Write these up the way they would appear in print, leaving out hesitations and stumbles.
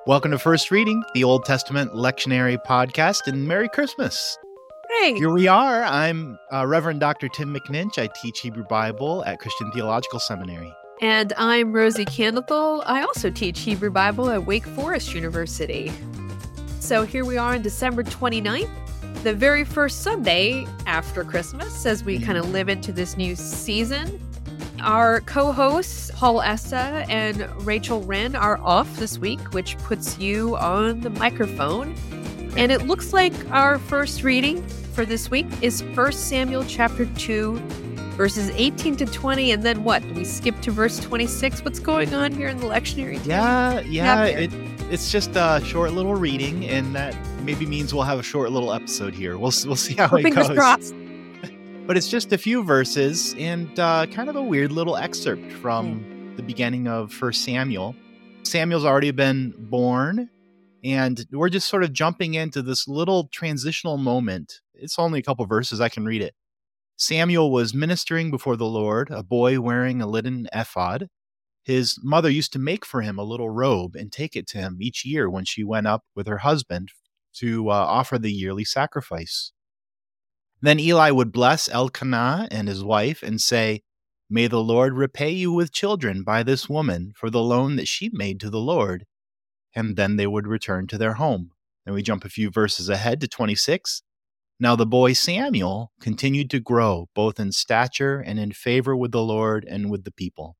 Welcome to First Reading, the Old Testament lectionary podcast, and Merry Christmas. Hey. Here we are. I'm Reverend Dr. Tim McNinch. I teach Hebrew Bible at Christian Theological Seminary. And I'm Rosie Candathel. I also teach Hebrew Bible at Wake Forest University. So here we are on December 29th, the very first Sunday after Christmas, as we kind of live into this new season. Our co-hosts, Paul Essa and Rachel Wren, are off this week, which puts you on the microphone. And it looks like our first reading for this week is 1 Samuel chapter 2, verses 18 to 20. And then what? We skip to verse 26. What's going on here in the lectionary? It's just a short little reading, and that maybe means we'll have a short little episode here. We'll see how it goes. Crossed. But it's just a few verses and kind of a weird little excerpt from the beginning of 1 Samuel. Samuel's already been born, and we're just sort of jumping into this little transitional moment. It's only a couple verses. I can read it. Samuel was ministering before the Lord, a boy wearing a linen ephod. His mother used to make for him a little robe and take it to him each year when she went up with her husband to offer the yearly sacrifice. Then Eli would bless Elkanah and his wife and say, "May the Lord repay you with children by this woman for the loan that she made to the Lord." And then they would return to their home. Then we jump a few verses ahead to 26. Now the boy Samuel continued to grow, both in stature and in favor with the Lord and with the people.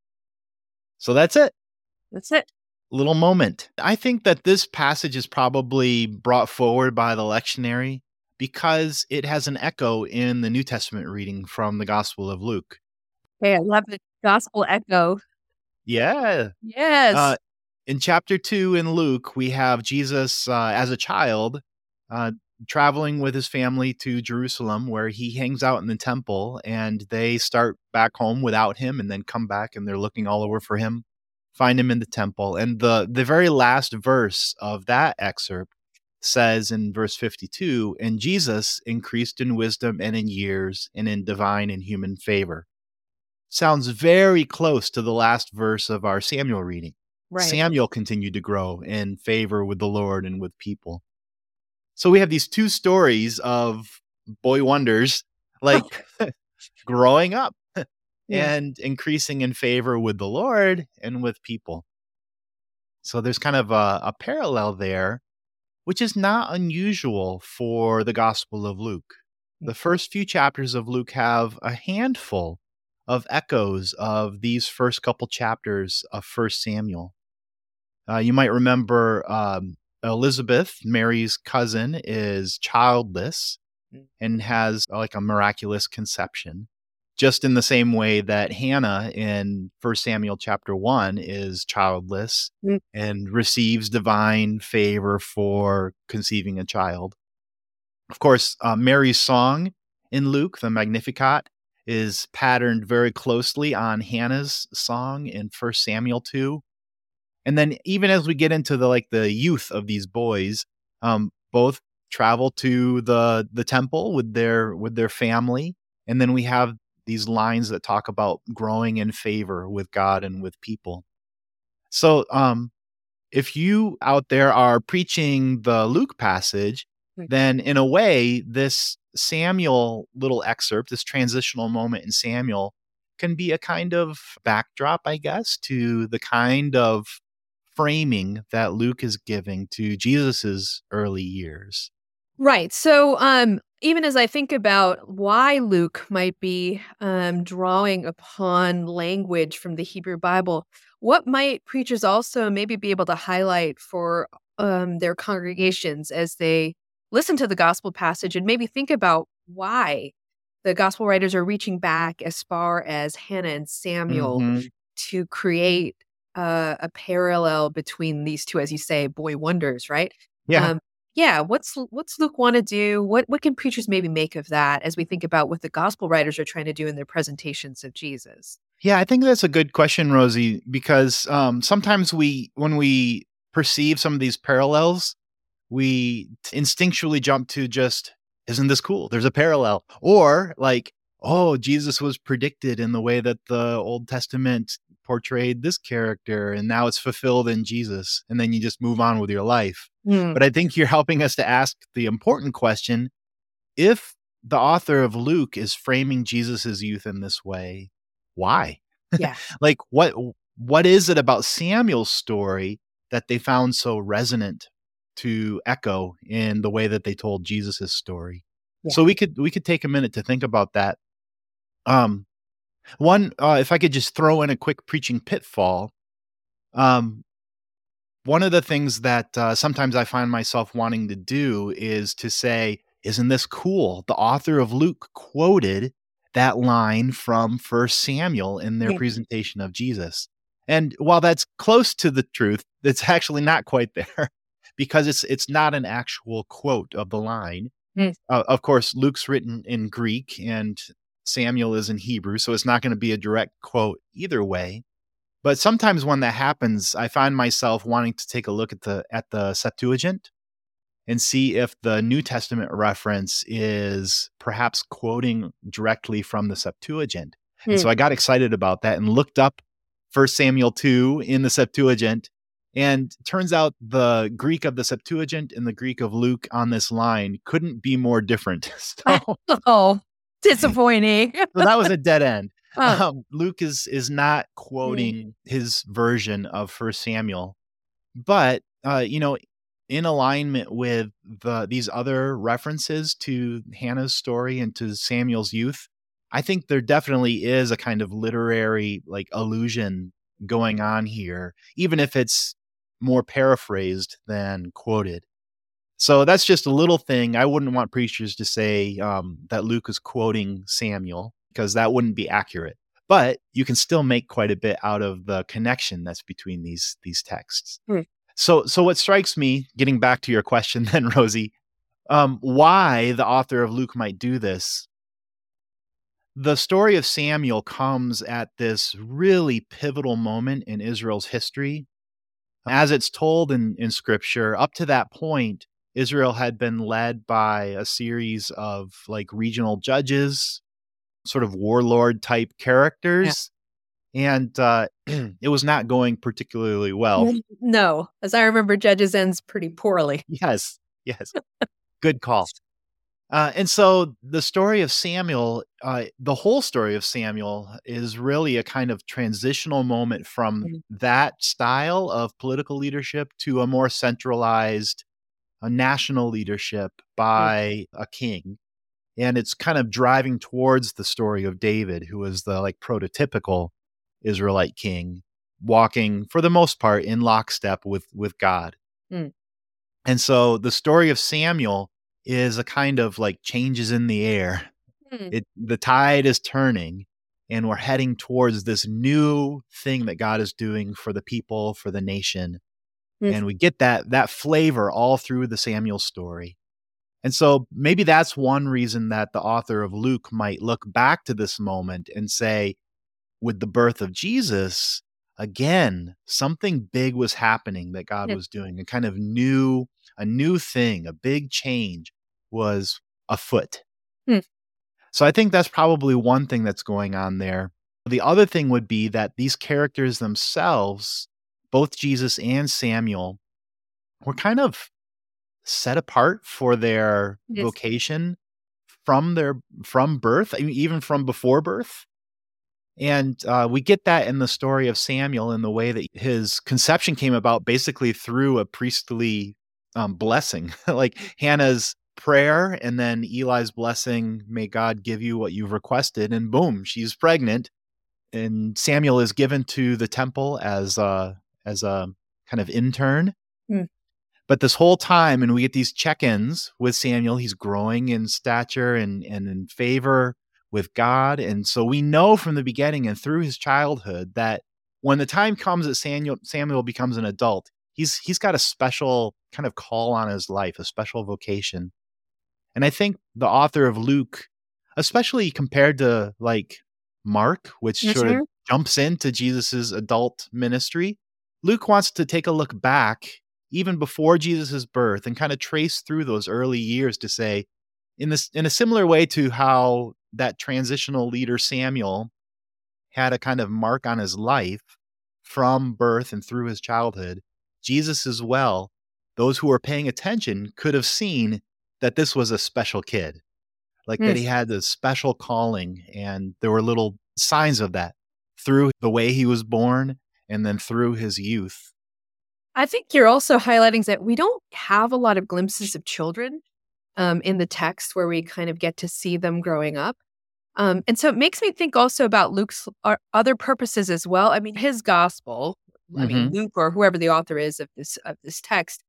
So that's it. That's it. Little moment. I think that this passage is probably brought forward by the lectionary because it has an echo in the New Testament reading from the Gospel of Luke. Hey, I love the gospel echo. Yeah. Yes. In chapter 2 in Luke, we have Jesus as a child traveling with his family to Jerusalem, where he hangs out in the temple, and they start back home without him and then come back, and they're looking all over for him, find him in the temple. And the very last verse of that excerpt says in verse 52, "And Jesus increased in wisdom and in years and in divine and human favor." Sounds very close to the last verse of our Samuel reading. Right. Samuel continued to grow in favor with the Lord and with people. So we have these two stories of boy wonders, like growing up and increasing in favor with the Lord and with people. So there's kind of a parallel there, which is not unusual for the Gospel of Luke. The first few chapters of Luke have a handful of echoes of these first couple chapters of 1 Samuel. You might remember Elizabeth, Mary's cousin, is childless and has like a miraculous conception, just in the same way that Hannah in 1 Samuel chapter 1 is childless and receives divine favor for conceiving a child. Of course, Mary's song in Luke, the Magnificat, is patterned very closely on Hannah's song in 1 Samuel 2. And then even as we get into the youth of these boys, both travel to the temple with their family, and then we have these lines that talk about growing in favor with God and with people. So if you out there are preaching the Luke passage, then in a way, this Samuel little excerpt, this transitional moment in Samuel, can be a kind of backdrop, I guess, to the kind of framing that Luke is giving to Jesus's early years. Right. So even as I think about why Luke might be drawing upon language from the Hebrew Bible, what might preachers also maybe be able to highlight for their congregations as they listen to the gospel passage and maybe think about why the gospel writers are reaching back as far as Hannah and Samuel to create a parallel between these two, as you say, boy wonders, right? Yeah. What's Luke want to do? What can preachers maybe make of that as we think about what the gospel writers are trying to do in their presentations of Jesus? Yeah, I think that's a good question, Rosie, because sometimes when we perceive some of these parallels, we instinctually jump to just, isn't this cool? There's a parallel. Or like, oh, Jesus was predicted in the way that the Old Testament portrayed this character, and now it's fulfilled in Jesus. And then you just move on with your life. Mm. But I think you're helping us to ask the important question. If the author of Luke is framing Jesus's youth in this way, why? Yeah. Like, what is it about Samuel's story that they found so resonant to echo in the way that they told Jesus's story? Yeah. So we could take a minute to think about that. If I could just throw in a quick preaching pitfall, one of the things that sometimes I find myself wanting to do is to say, isn't this cool? The author of Luke quoted that line from 1 Samuel in their presentation of Jesus. And while that's close to the truth, it's actually not quite there because it's not an actual quote of the line. Of course, Luke's written in Greek and Samuel is in Hebrew, so it's not going to be a direct quote either way. But sometimes when that happens, I find myself wanting to take a look at the Septuagint and see if the New Testament reference is perhaps quoting directly from the Septuagint. And so I got excited about that and looked up 1 Samuel 2 in the Septuagint. And turns out the Greek of the Septuagint and the Greek of Luke on this line couldn't be more different. Oh, disappointing. So that was a dead end. Luke is not quoting his version of 1 Samuel, but in alignment with these other references to Hannah's story and to Samuel's youth, I think there definitely is a kind of literary allusion going on here, even if it's more paraphrased than quoted. So that's just a little thing. I wouldn't want preachers to say that Luke is quoting Samuel, because that wouldn't be accurate. But you can still make quite a bit out of the connection that's between these texts. So what strikes me, getting back to your question then, Rosie, why the author of Luke might do this. The story of Samuel comes at this really pivotal moment in Israel's history. As it's told in Scripture, up to that point, Israel had been led by a series of regional judges, sort of warlord type characters. Yeah. And it was not going particularly well. No, as I remember, Judges ends pretty poorly. Yes. Good call. And so the story of Samuel, the whole story of Samuel is really a kind of transitional moment from that style of political leadership to a more centralized national leadership by a king. And it's kind of driving towards the story of David, who is the prototypical Israelite king, walking for the most part in lockstep with God. And so the story of Samuel is a kind of changes in the air. The tide is turning, and we're heading towards this new thing that God is doing for the people, for the nation. And we get that flavor all through the Samuel story. And so maybe that's one reason that the author of Luke might look back to this moment and say, with the birth of Jesus, again, something big was happening that God was doing, a kind of new thing, a big change was afoot. So I think that's probably one thing that's going on there. The other thing would be that these characters themselves, both Jesus and Samuel, were kind of set apart for their vocation from birth, even from before birth. And we get that in the story of Samuel in the way that his conception came about basically through a priestly blessing, like Hannah's prayer and then Eli's blessing, may God give you what you've requested. And boom, she's pregnant. And Samuel is given to the temple as a kind of intern. But this whole time, and we get these check-ins with Samuel, he's growing in stature and in favor with God. And so we know from the beginning and through his childhood that when the time comes that Samuel becomes an adult, he's got a special kind of call on his life, a special vocation. And I think the author of Luke, especially compared to Mark, which sort of jumps into Jesus's adult ministry, Luke wants to take a look back even before Jesus's birth and kind of trace through those early years to say, in a similar way to how that transitional leader Samuel had a kind of mark on his life from birth and through his childhood, Jesus as well, those who were paying attention could have seen that this was a special kid, like that Mm. he had this special calling. And there were little signs of that through the way he was born and then through his youth. I think you're also highlighting that we don't have a lot of glimpses of children in the text where we kind of get to see them growing up. And so it makes me think also about Luke's other purposes as well. I mean, his gospel, Mm-hmm. Luke or whoever the author is of this text,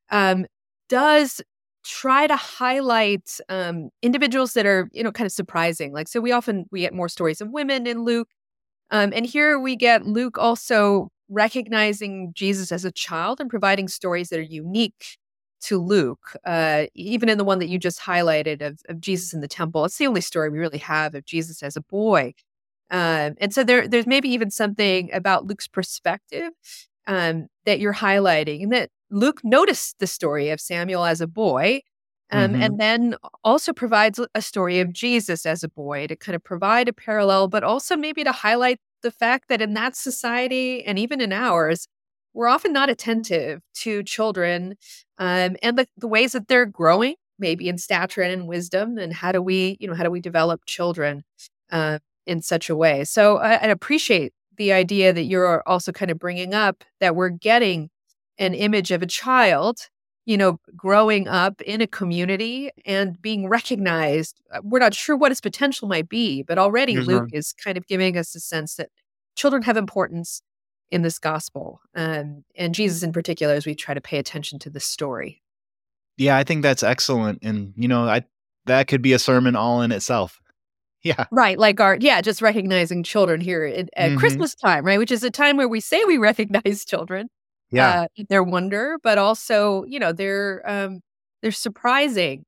does try to highlight individuals that are, kind of surprising. Like, so we get more stories of women in Luke. And here we get Luke also recognizing Jesus as a child and providing stories that are unique to Luke. Even in the one that you just highlighted of Jesus in the temple, it's the only story we really have of Jesus as a boy. And so there's maybe even something about Luke's perspective that you're highlighting, and that Luke noticed the story of Samuel as a boy, Mm-hmm. and then also provides a story of Jesus as a boy to kind of provide a parallel, but also maybe to highlight the fact that in that society and even in ours, we're often not attentive to children and the ways that they're growing, maybe in stature and in wisdom, and how do we develop children in such a way. So I appreciate the idea that you're also kind of bringing up, that we're getting an image of a child, growing up in a community and being recognized. We're not sure what his potential might be, but already Luke Mm-hmm. is kind of giving us a sense that children have importance in this gospel, and Jesus in particular, as we try to pay attention to this story. Yeah, I think that's excellent. And, that could be a sermon all in itself. Yeah. Right, like just recognizing children here at Mm-hmm. Christmas time, right? Which is a time where we say we recognize children, Yeah. their wonder, but also, they're surprising,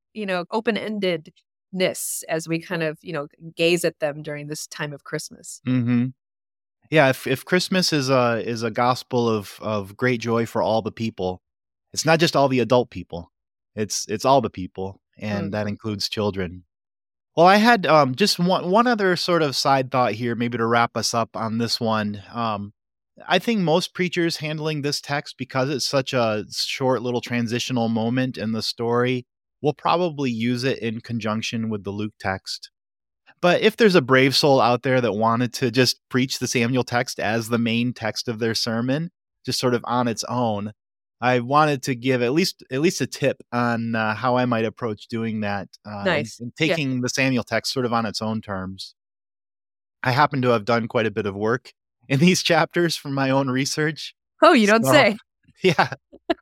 open-endedness as we kind of, gaze at them during this time of Christmas. Mm-hmm. Yeah. If Christmas is a gospel of great joy for all the people, it's not just all the adult people. It's all the people, and that Mhm. includes children. Well, I had just one other sort of side thought here, maybe to wrap us up on this one. I think most preachers handling this text, because it's such a short little transitional moment in the story, will probably use it in conjunction with the Luke text. But if there's a brave soul out there that wanted to just preach the Samuel text as the main text of their sermon, just sort of on its own, I wanted to give at least a tip on how I might approach doing that, and, Nice. and Yeah. taking the Samuel text sort of on its own terms. I happen to have done quite a bit of work in these chapters from my own research. Oh, you don't So say. yeah,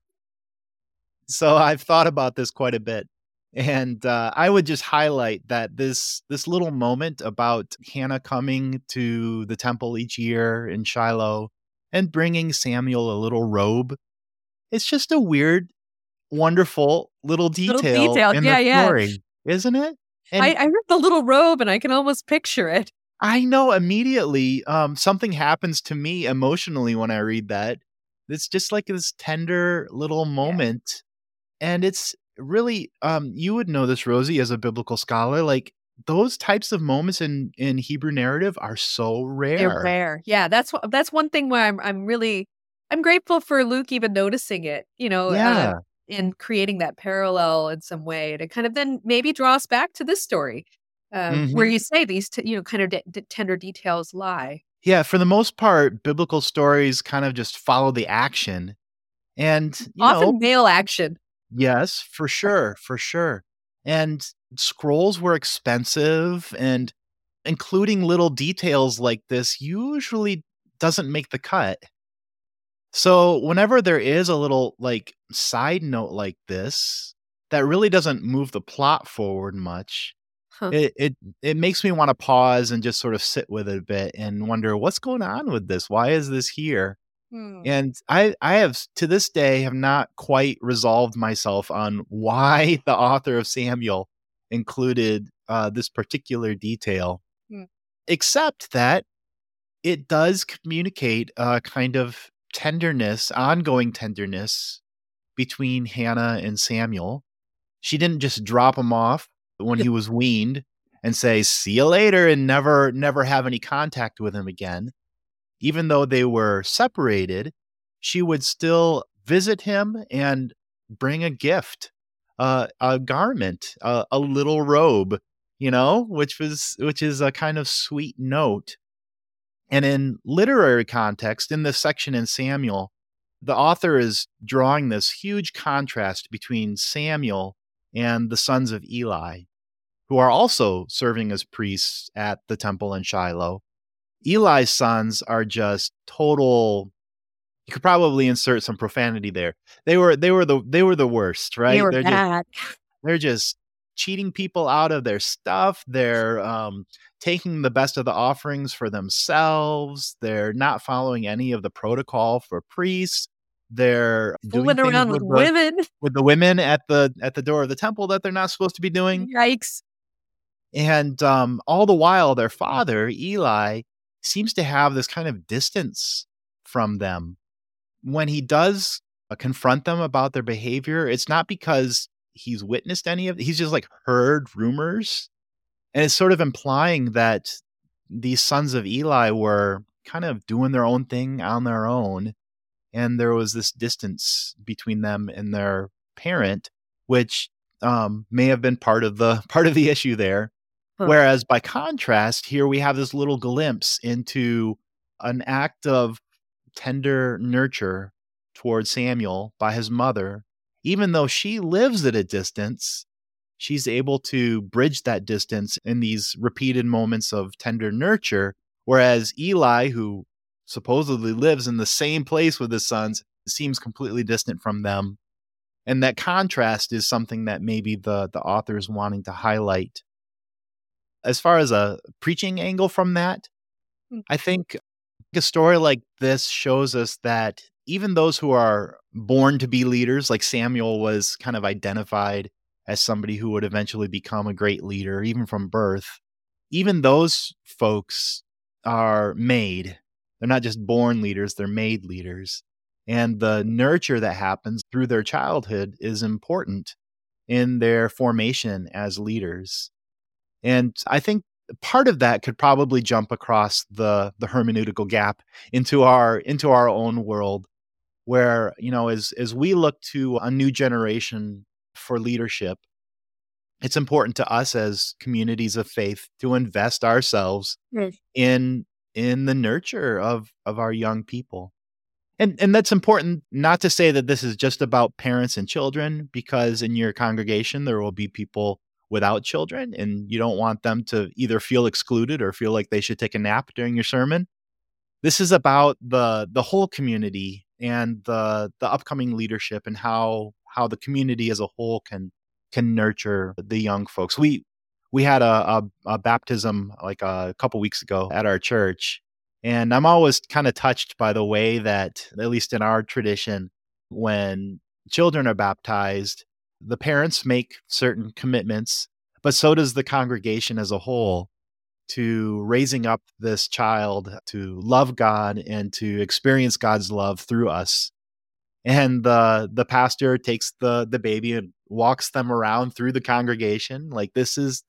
so I've thought about this quite a bit. And I would just highlight that this little moment about Hannah coming to the temple each year in Shiloh and bringing Samuel a little robe. It's just a weird, wonderful little Little detail detail. in the Yeah, yeah. story, isn't it? I And I heard the little robe and I can almost picture it. I know immediately something happens to me emotionally when I read that. It's just like this tender little Yeah. moment. And it's really, you would know this, Rosie, as a biblical scholar, like those types of moments in Hebrew narrative are so They're rare. rare. Yeah, that's one thing where I'm grateful for Luke even noticing it, Yeah. in creating that parallel in some way to kind of then maybe draw us back to this story, where Hmm. you say these, kind of tender details lie. Yeah. For the most part, biblical stories kind of just follow the action. And, Often male action. yes, for sure. For sure. And scrolls were expensive, and including little details like this usually doesn't make the cut. So whenever there is a little like side note like this that really doesn't move the plot forward much, Huh. it makes me want to pause and just sort of sit with it a bit and wonder what's going on with this? Why is this here? Hmm. And I have to this day have not quite resolved myself on why the author of Samuel included this particular detail, Hmm. except that it does communicate a kind of tenderness, ongoing tenderness between Hannah and Samuel. She didn't just drop him off when he was weaned and say, see you later, and never have any contact with him again. Even though they were separated, she would still visit him and bring a gift, a garment, a little robe, which is a kind of sweet note. And in literary context, in this section in Samuel, the author is drawing this huge contrast between Samuel and the sons of Eli, who are also serving as priests at the temple in Shiloh. Eli's sons are just total. You could probably insert some profanity there. They were the worst, right? They were bad. They're just cheating people out of their stuff. They're taking the best of the offerings for themselves. They're not following any of the protocol for priests. They're fooling doing around with women, with the women at the door of the temple that they're not supposed to be doing. Yikes! And all the while, their father Eli seems to have this kind of distance from them. When he does confront them about their behavior, it's not because he's witnessed any of it. He's just like heard rumors. And it's sort of implying that these sons of Eli were kind of doing their own thing on their own. And there was this distance between them and their parent, which may have been part of the issue there. Huh. Whereas by contrast, here we have this little glimpse into an act of tender nurture towards Samuel by his mother. Even though she lives at a distance, she's able to bridge that distance in these repeated moments of tender nurture. Whereas Eli, who supposedly lives in the same place with his sons, seems completely distant from them. And that contrast is something that maybe the author is wanting to highlight. As far as a preaching angle from that, I think a story like this shows us that even those who are born to be leaders, like Samuel was kind of identified as somebody who would eventually become a great leader, even from birth, even those folks are made. They're not just born leaders, they're made leaders. And the nurture that happens through their childhood is important in their formation as leaders. And I think part of that could probably jump across the hermeneutical gap into our own world, where, as we look to a new generation for leadership, it's important to us as communities of faith to invest ourselves in the nurture of our young people. And that's important, not to say that this is just about parents and children, because in your congregation there will be people without children, and you don't want them to either feel excluded or feel like they should take a nap during your sermon. This is about the whole community and the upcoming leadership, and how the community as a whole can nurture the young folks. We had a baptism like a couple weeks ago at our church, and I'm always kind of touched by the way that, at least in our tradition, when children are baptized, the parents make certain commitments, but so does the congregation as a whole, to raising up this child to love God and to experience God's love through us. And the pastor takes the baby and walks them around through the congregation. Like, this is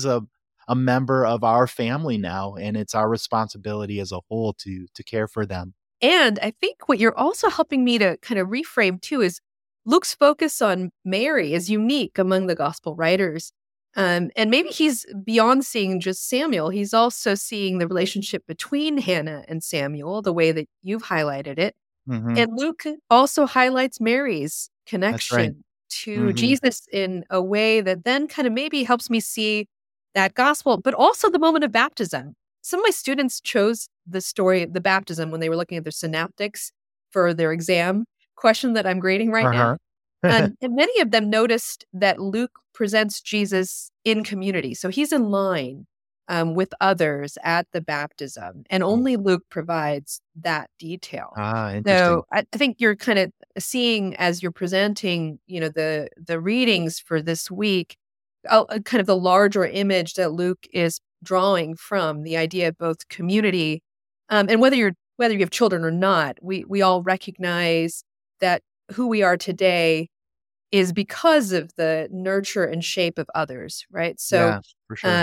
a member of our family now, and it's our responsibility as a whole to care for them. And I think what you're also helping me to kind of reframe too is Luke's focus on Mary is unique among the gospel writers. And maybe he's beyond seeing just Samuel. He's also seeing the relationship between Hannah and Samuel, the way that you've highlighted it. Mm-hmm. And Luke also highlights Mary's connection to Jesus in a way that then kind of maybe helps me see that gospel, but also the moment of baptism. Some of my students chose the story of the baptism when they were looking at their synaptics for their exam question that I'm grading right now. And many of them noticed that Luke presents Jesus in community. So he's in line with others at the baptism, and only Luke provides that detail. Interesting. So I think you're kind of seeing, as you're presenting, the readings for this week, kind of the larger image that Luke is drawing from the idea of both community, and whether you have children or not, we all recognize that who we are today is because of the nurture and shape of others, right? So, yeah, for sure.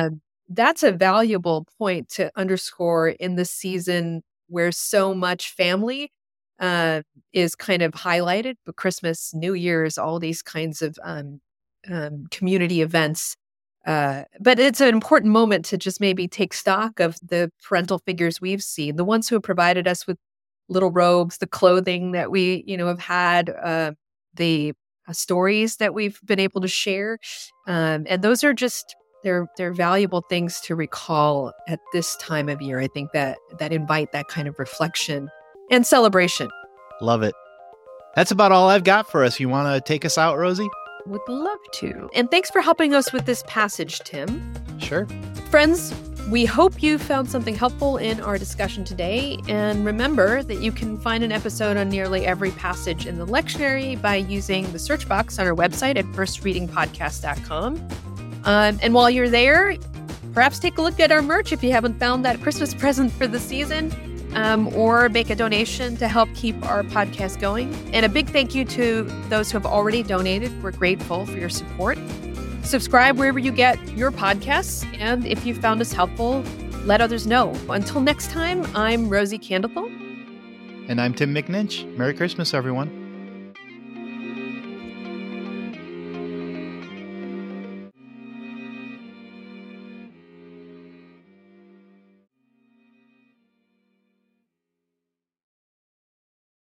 that's a valuable point to underscore in the season where so much family is kind of highlighted, but Christmas, New Year's, all these kinds of community events. But it's an important moment to just maybe take stock of the parental figures we've seen, the ones who have provided us with little robes, the clothing that we, have had, the stories that we've been able to share. And those are just, they're valuable things to recall at this time of year. I think that invite that kind of reflection and celebration. Love it. That's about all I've got for us. You want to take us out, Rosie? Would love to. And thanks for helping us with this passage, Tim. Sure. Friends, we hope you found something helpful in our discussion today. And remember that you can find an episode on nearly every passage in the lectionary by using the search box on our website at firstreadingpodcast.com. And while you're there, perhaps take a look at our merch if you haven't found that Christmas present for the season, or make a donation to help keep our podcast going. And a big thank you to those who have already donated. We're grateful for your support. Subscribe wherever you get your podcasts. And if you found us helpful, let others know. Until next time, I'm Rosie Candlethal. And I'm Tim McNinch. Merry Christmas, everyone.